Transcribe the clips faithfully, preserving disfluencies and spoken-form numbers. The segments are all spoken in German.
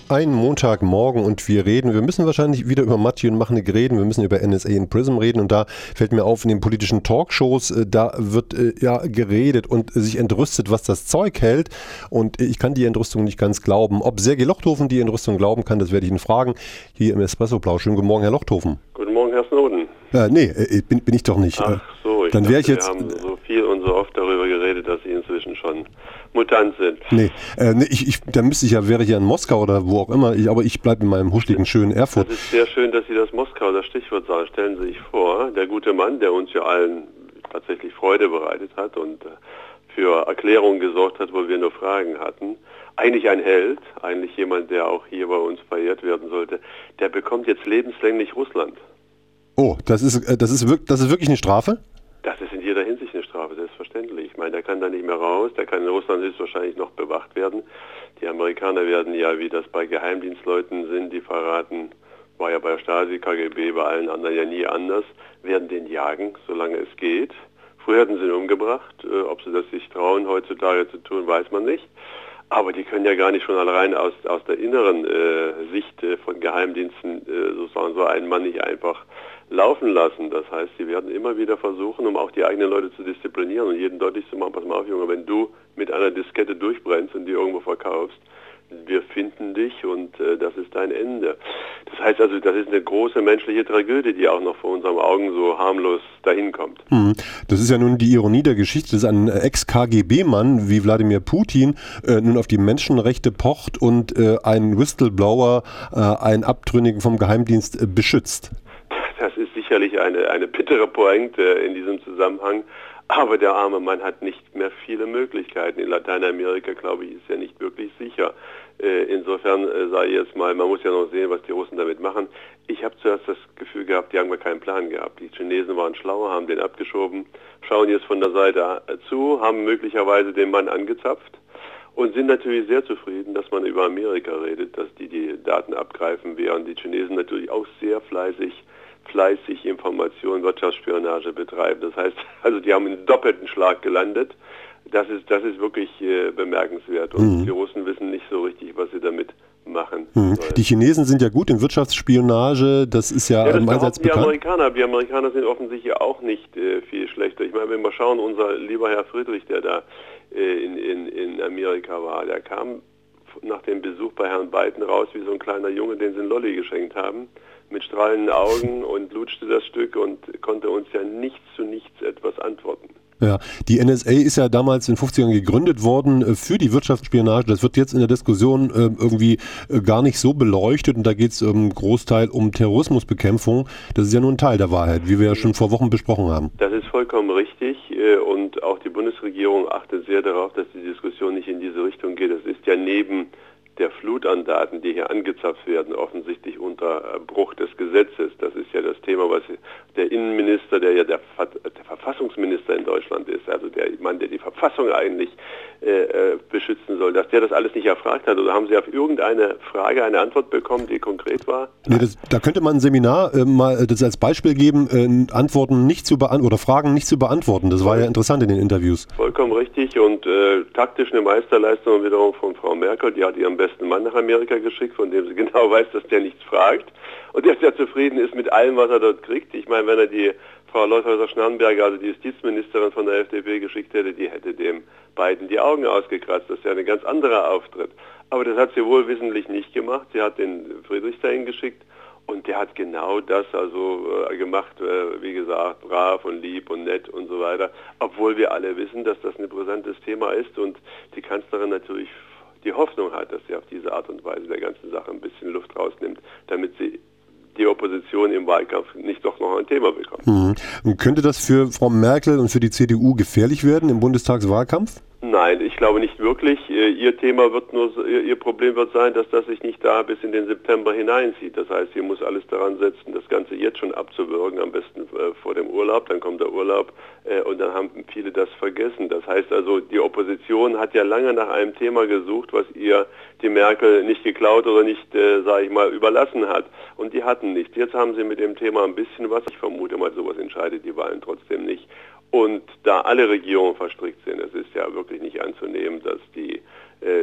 Ein Montagmorgen und wir reden, wir müssen wahrscheinlich wieder über Mathieu und Machnig reden, wir müssen über N S A und PRISM reden und da fällt mir auf, in den politischen Talkshows, äh, da wird äh, ja geredet und äh, sich entrüstet, was das Zeug hält und äh, ich kann die Entrüstung nicht ganz glauben. Ob Sergej Lochthofen die Entrüstung glauben kann, das werde ich ihn fragen, hier im Espresso-Plausch. Schönen guten Morgen, Herr Lochthofen. Guten Morgen, Herr Snowden. Äh, nee, äh, bin, bin ich doch nicht. Ach so, ich Dann dachte, ich jetzt, wir haben so viel und so oft darüber geredet, dass Sie inzwischen schon Mutant sind. Nee, äh, nee ich, ich, da müsste ich ja, wäre ich ja in Moskau oder wo auch immer, ich, aber ich bleibe in meinem huschligen, schönen Erfurt. Das ist sehr schön, dass Sie das Moskau, das Stichwort sagen. Stellen Sie sich vor, der gute Mann, der uns ja allen tatsächlich Freude bereitet hat und äh, für Erklärungen gesorgt hat, wo wir nur Fragen hatten, eigentlich ein Held, eigentlich jemand, der auch hier bei uns verehrt werden sollte, der bekommt jetzt lebenslänglich Russland. Oh, das ist, das ist, wirklich, das ist wirklich eine Strafe? Das ist in jeder Hinsicht eine Strafe, selbstverständlich. Ich meine, der kann da nicht mehr raus, der kann in Russland höchstwahrscheinlich noch bewacht werden. Die Amerikaner werden ja, wie das bei Geheimdienstleuten sind, die verraten, war ja bei Stasi, K G B, bei allen anderen ja nie anders, werden den jagen, solange es geht. Früher hatten sie ihn umgebracht, äh, ob sie das sich trauen, heutzutage zu tun, weiß man nicht. Aber die können ja gar nicht schon allein aus, aus der inneren äh, Sicht äh, von Geheimdiensten äh, sozusagen so einen Mann nicht einfach laufen lassen. Das heißt, sie werden immer wieder versuchen, um auch die eigenen Leute zu disziplinieren und jedem deutlich zu machen, pass mal auf, Junge, wenn du mit einer Diskette durchbrennst und die irgendwo verkaufst, wir finden dich und äh, das ist dein Ende. Das heißt also, das ist eine große menschliche Tragödie, die auch noch vor unseren Augen so harmlos dahin kommt. Hm. Das ist ja nun die Ironie der Geschichte, dass ein Ex-K G B-Mann wie Wladimir Putin äh, nun auf die Menschenrechte pocht und äh, einen Whistleblower, äh, einen Abtrünnigen vom Geheimdienst äh, beschützt. Das ist sicherlich eine, eine bittere Pointe in diesem Zusammenhang. Aber der arme Mann hat nicht mehr viele Möglichkeiten. In Lateinamerika, glaube ich, ist er nicht wirklich sicher. Äh, insofern äh, sage ich jetzt mal, man muss ja noch sehen, was die Russen damit machen. Ich habe zuerst das Gefühl gehabt, die haben gar keinen Plan gehabt. Die Chinesen waren schlauer, haben den abgeschoben, schauen jetzt von der Seite zu, haben möglicherweise den Mann angezapft und sind natürlich sehr zufrieden, dass man über Amerika redet, dass die die Daten abgreifen, während die Chinesen natürlich auch sehr fleißig fleißig Information, Wirtschaftsspionage betreiben. Das heißt, also die haben einen doppelten Schlag gelandet. Das ist, das ist wirklich äh, bemerkenswert. Und mhm. die Russen wissen nicht so richtig, was sie damit machen. Mhm. Die Chinesen sind ja gut in Wirtschaftsspionage, das ist ja, ja das im Einsatz die bekannt. Amerikaner. Die Amerikaner sind offensichtlich auch nicht äh, viel schlechter. Ich meine, wenn wir schauen, unser lieber Herr Friedrich, der da äh, in, in, in Amerika war, der kam nach dem Besuch bei Herrn Biden raus wie so ein kleiner Junge, den sie einen Lolli geschenkt haben, mit strahlenden Augen und lutschte das Stück und konnte uns ja nichts zu nichts etwas antworten. Ja, die N S A ist ja damals in den fünfzigern gegründet worden äh, für die Wirtschaftsspionage. Das wird jetzt in der Diskussion äh, irgendwie äh, gar nicht so beleuchtet und da geht es im ähm, Großteil um Terrorismusbekämpfung. Das ist ja nur ein Teil der Wahrheit, wie wir ja schon vor Wochen besprochen haben. Das ist vollkommen richtig äh, und auch die Bundesregierung achtet sehr darauf, dass die Diskussion nicht in diese Richtung geht. Das ist ja neben der Flut an Daten, die hier angezapft werden, offensichtlich unter Bruch des Gesetzes. Das ist ja das Thema, was der Innenminister, der ja der, der Verfassungsminister in Deutschland ist, also der Mann, der die Verfassung eigentlich äh, beschützen soll, dass der das alles nicht erfragt hat. Oder haben Sie auf irgendeine Frage eine Antwort bekommen, die konkret war? Nee, das, da könnte man ein Seminar äh, mal das als Beispiel geben, äh, Antworten nicht zu beantworten oder Fragen nicht zu beantworten. Das war ja interessant in den Interviews. Vollkommen richtig und äh, taktisch eine Meisterleistung wiederum von Frau Merkel, die hat ihren besten Mann nach Amerika geschickt, von dem sie genau weiß, dass der nichts fragt und der sehr zufrieden ist mit allem, was er dort kriegt. Ich meine, wenn er die Frau Leuthäuser-Schnarrenberger, also die Justizministerin von der F D P, geschickt hätte, die hätte dem Biden die Augen ausgekratzt. Das ist ja ein ganz anderer Auftritt. Aber das hat sie wohl wissentlich nicht gemacht. Sie hat den Friedrich dahin geschickt und der hat genau das also äh, gemacht, äh, wie gesagt, brav und lieb und nett und so weiter. Obwohl wir alle wissen, dass das ein brisantes Thema ist und die Kanzlerin natürlich die Hoffnung hat, dass sie auf diese Art und Weise der ganzen Sache ein bisschen Luft rausnimmt, damit sie die Opposition im Wahlkampf nicht doch noch ein Thema bekommt. Mhm. Und könnte das für Frau Merkel und für die C D U gefährlich werden im Bundestagswahlkampf? Nein, ich glaube nicht wirklich. Ihr Thema wird nur, ihr Problem wird sein, dass das sich nicht da bis in den September hineinzieht. Das heißt, sie muss alles daran setzen, das Ganze jetzt schon abzuwürgen, am besten äh, vor dem Urlaub. Dann kommt der Urlaub äh, und dann haben viele das vergessen. Das heißt also, die Opposition hat ja lange nach einem Thema gesucht, was ihr die Merkel nicht geklaut oder nicht, äh, sage ich mal, überlassen hat. Und die hatten nichts. Jetzt haben sie mit dem Thema ein bisschen was. Ich vermute mal, sowas entscheidet die Wahlen trotzdem nicht. Und da alle Regierungen verstrickt sind, es ist ja wirklich nicht anzunehmen, dass die äh,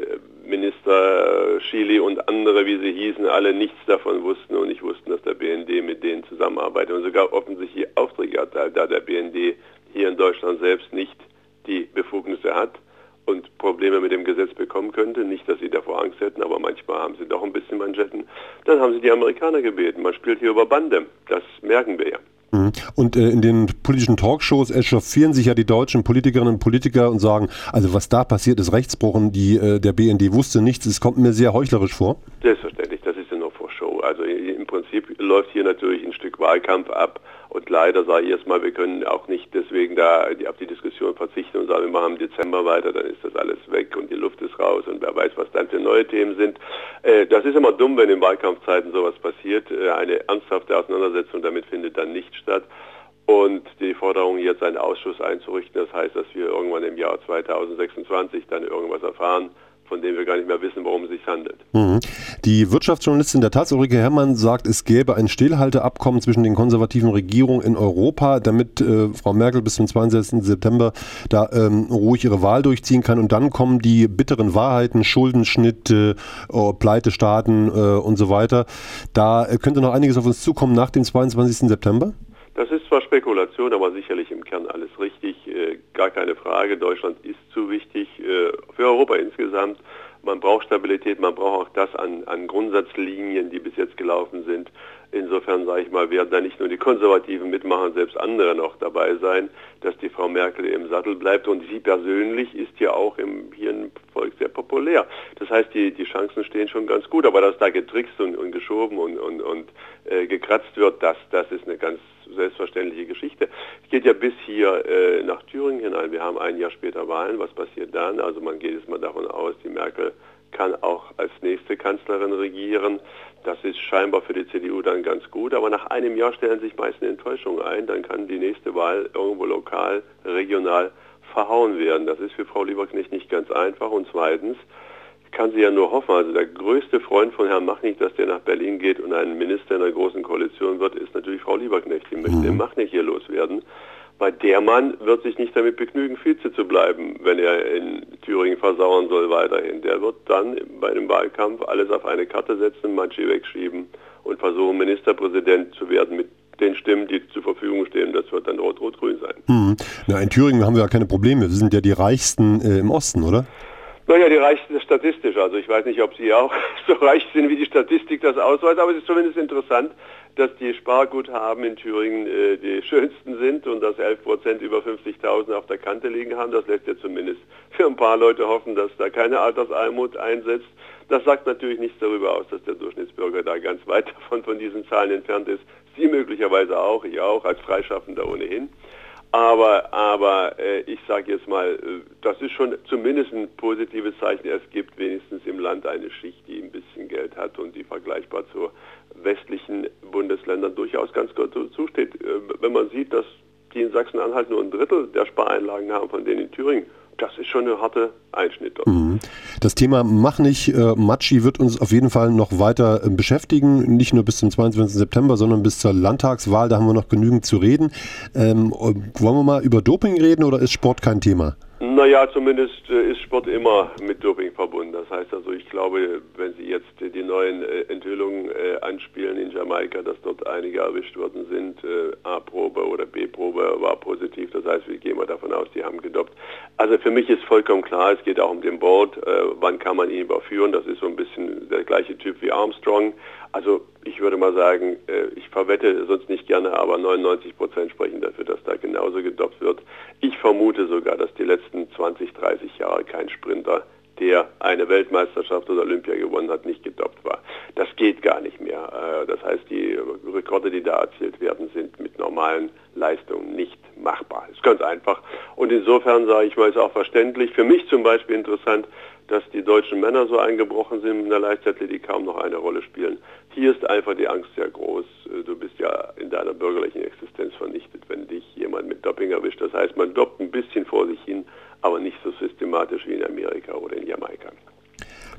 Minister Schily und andere, wie sie hießen, alle nichts davon wussten und nicht wussten, dass der B N D mit denen zusammenarbeitet und sogar offensichtlich Aufträge erteilt, da der B N D hier in Deutschland selbst nicht die Befugnisse hat und Probleme mit dem Gesetz bekommen könnte. Nicht, dass sie davor Angst hätten, aber manchmal haben sie doch ein bisschen Manschetten. Dann haben sie die Amerikaner gebeten. Man spielt hier über Bande. Das merken wir ja. Und äh, in den politischen Talkshows echauffieren sich ja die deutschen Politikerinnen und Politiker und sagen, also was da passiert ist Rechtsbruch und die, äh, der B N D wusste nichts. Es kommt mir sehr heuchlerisch vor. Selbstverständlich, das ist ja nur Vorshow. Also im Prinzip läuft hier natürlich ein Stück Wahlkampf ab und leider sage ich erstmal, wir können auch nicht deswegen da auf die Diskussion verzichten und sagen, wir machen im Dezember weiter, dann ist das alles weg und die Luft ist raus und wer weiß, was dann für neue Themen sind. Äh, das ist immer dumm, wenn in Wahlkampfzeiten sowas passiert. Äh, eine ernsthafte Auseinandersetzung damit findet dann nicht statt. Und die Forderung, jetzt einen Ausschuss einzurichten, das heißt, dass wir irgendwann im Jahr zweitausendsechsundzwanzig dann irgendwas erfahren, von dem wir gar nicht mehr wissen, worum es sich handelt. Mhm. Die Wirtschaftsjournalistin der Taz, Ulrike Herrmann, sagt, es gäbe ein Stillhalteabkommen zwischen den konservativen Regierungen in Europa, damit äh, Frau Merkel bis zum zweiundzwanzigsten September da ähm, ruhig ihre Wahl durchziehen kann. Und dann kommen die bitteren Wahrheiten, Schuldenschnitt, äh, Pleitestaaten äh, und so weiter. Da äh, könnte noch einiges auf uns zukommen nach dem zweiundzwanzigsten September? Das ist zwar Spekulation, aber sicherlich im Kern alles richtig. Äh, gar keine Frage. Deutschland ist zu wichtig äh, für Europa insgesamt. Man braucht Stabilität, man braucht auch das an, an Grundsatzlinien, die bis jetzt gelaufen sind. Insofern, sage ich mal, werden da nicht nur die Konservativen mitmachen, selbst andere noch dabei sein, dass die Frau Merkel im Sattel bleibt. Und sie persönlich ist ja auch im, hier im Volk sehr populär. Das heißt, die, die Chancen stehen schon ganz gut. Aber dass da getrickst und, und geschoben und, und, und äh, gekratzt wird, das, das ist eine ganz selbstverständliche Geschichte. Es geht ja bis hier äh, nach Thüringen hinein. Wir haben ein Jahr später Wahlen. Was passiert dann? Also man geht jetzt mal davon aus, die Merkel kann auch als nächste Kanzlerin regieren. Das ist scheinbar für die C D U dann ganz gut. Aber nach einem Jahr stellen sich meistens Enttäuschungen ein. Dann kann die nächste Wahl irgendwo lokal, regional verhauen werden. Das ist für Frau Lieberknecht nicht ganz einfach. Und zweitens kann sie ja nur hoffen, also der größte Freund von Herrn Machnig, dass der nach Berlin geht und ein Minister in einer großen Koalition wird, ist natürlich Frau Lieberknecht. Die möchte den Machnig hier loswerden. Weil der Mann wird sich nicht damit begnügen, Vize zu bleiben, wenn er in Thüringen versauern soll weiterhin. Der wird dann bei einem Wahlkampf alles auf eine Karte setzen, Matschi wegschieben und versuchen, Ministerpräsident zu werden mit den Stimmen, die zur Verfügung stehen. Das wird dann rot-rot-grün sein. Hm. Na, in Thüringen haben wir ja keine Probleme. Wir sind ja die Reichsten äh, im Osten, oder? Naja, die reichsten statistisch. Also ich weiß nicht, ob Sie auch so reich sind, wie die Statistik das ausweist, aber es ist zumindest interessant, dass die Sparguthaben in Thüringen äh, die schönsten sind und dass elf Prozent über fünfzigtausend auf der Kante liegen haben. Das lässt ja zumindest für ein paar Leute hoffen, dass da keine Altersarmut einsetzt. Das sagt natürlich nichts darüber aus, dass der Durchschnittsbürger da ganz weit davon von diesen Zahlen entfernt ist. Sie möglicherweise auch, ich auch, als Freischaffender ohnehin. Aber, aber äh, ich sage jetzt mal, äh, das ist schon zumindest ein positives Zeichen. Es gibt wenigstens im Land eine Schicht, die ein bisschen Geld hat und die vergleichbar zu westlichen Bundesländern durchaus ganz gut zusteht. Äh, wenn man sieht, dass die in Sachsen-Anhalt nur ein Drittel der Spareinlagen haben von denen in Thüringen, das ist schon eine harte Einschnitt dort. Das Thema Machnig, äh, Matschi wird uns auf jeden Fall noch weiter äh, beschäftigen, nicht nur bis zum zweiundzwanzigsten September, sondern bis zur Landtagswahl, da haben wir noch genügend zu reden. Ähm, wollen wir mal über Doping reden oder ist Sport kein Thema? Naja, zumindest äh, ist Sport immer mit Doping verbunden. Das heißt also, ich glaube, wenn Sie jetzt äh, die neuen äh, Enthüllungen äh, anspielen in Jamaika, dass dort einige erwischt worden sind, äh, A-Probe oder B-Probe war positiv. Das heißt, wir gehen mal davon aus, die haben gedoppt. Also für mich ist vollkommen klar, es geht auch um den Board. Äh, wann kann man ihn überführen? Das ist so ein bisschen der gleiche Typ wie Armstrong. Also ich würde mal sagen, äh, ich verwette sonst nicht gerne, aber neunundneunzig Prozent sprechen dafür, dass da genauso gedoppt wird. Ich vermute sogar, dass die letzten zwanzig, dreißig Jahre kein Sprinter, der eine Weltmeisterschaft oder Olympia gewonnen hat, nicht gedoppt war. Das geht gar nicht mehr. Äh, das heißt, die Rekorde, die da erzielt werden, sind mit normalen Leistungen nicht machbar. Ist ganz einfach. Und insofern sage ich mal, ist auch verständlich. Für mich zum Beispiel interessant, dass die deutschen Männer so eingebrochen sind in der Leichtathletik, kaum noch eine Rolle spielen. Hier ist einfach die Angst sehr groß. Du bist ja in deiner bürgerlichen Existenz vernichtet, wenn dich jemand mit Doping erwischt. Das heißt, man doppt ein bisschen vor sich hin, aber nicht so systematisch wie in Amerika oder in Jamaika.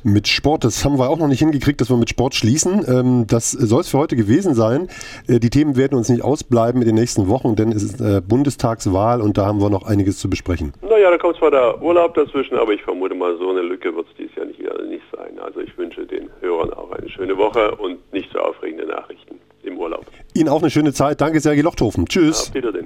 Mit Sport, das haben wir auch noch nicht hingekriegt, dass wir mit Sport schließen. Ähm, das soll es für heute gewesen sein. Äh, die Themen werden uns nicht ausbleiben in den nächsten Wochen, denn es ist äh, Bundestagswahl und da haben wir noch einiges zu besprechen. Naja, da kommt zwar der Urlaub dazwischen, aber ich vermute mal, so eine Lücke wird es dieses Jahr nicht, wieder nicht sein. Also ich wünsche den Hörern auch eine schöne Woche und nicht so aufregende Nachrichten im Urlaub. Ihnen auch eine schöne Zeit. Danke, Sergej Lochthofen. Tschüss. Auf Wiedersehen.